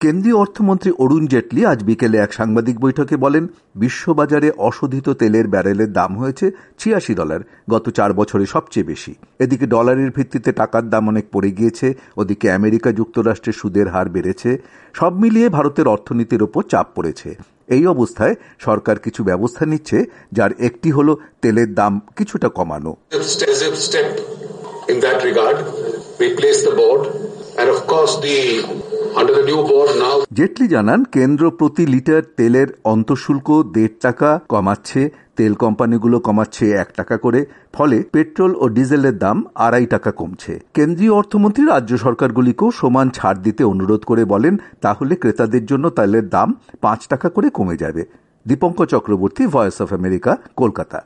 কেন্দ্রীয় অর্থমন্ত্রী অরুণ জেটলি আজ বিকেলে এক সাংবাদিক বৈঠকে বলেন, বিশ্ববাজারে অশোধিত তেলের ব্যারেলের দাম হয়েছে $86, গত 4 বছরে সবচেয়ে বেশি। এদিকে ডলারের ভিত্তিতে টাকার দাম অনেক পড়ে গিয়েছে, ওদিকে আমেরিকা যুক্তরাষ্ট্রের সুদের হার বেড়েছে। সব মিলিয়ে ভারতের অর্থনীতির ওপর চাপ পড়েছে। এই অবস্থায় সরকার কিছু ব্যবস্থা নিচ্ছে, যার একটি হলো তেলের দাম কিছুটা কমানো। জেটলি জানান, কেন্দ্র প্রতি লিটার তেলের অন্তঃশুল্ক $1.5 কমাচ্ছে, তেল কোম্পানিগুলো কমাচ্ছে $1 করে, ফলে পেট্রোল ও ডিজেলের দাম $2.5 কমছে। কেন্দ্রীয় অর্থমন্ত্রী রাজ্য সরকারগুলিকেও সমান ছাড় দিতে অনুরোধ করে বলেন, তাহলে ক্রেতাদের জন্য তেলের দাম $5 করে কমে যাবে। Dipankar Chakraborty, Voice of America, Kolkata.